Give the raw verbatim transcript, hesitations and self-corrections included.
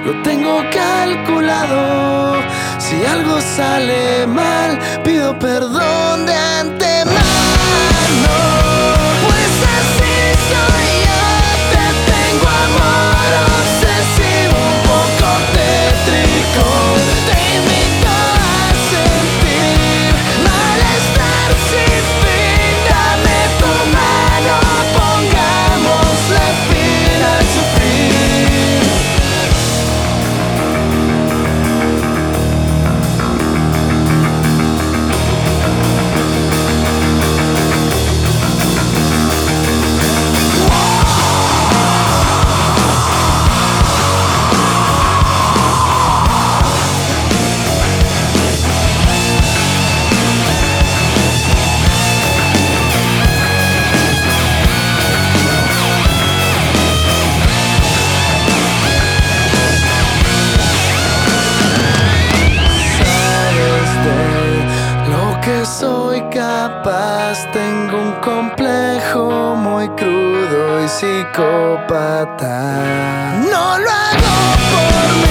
lo tengo calculado. Si algo sale mal, pido perdón de antemano. Pues así soy yo, te tengo amor obsesivo, un poco tétrico. Te invito a sentir malestar sin fin. Dame tu mano, pongámosle fin al sufrir. Soy capaz, tengo un complejo muy crudo y psicópata. No lo hago por mí.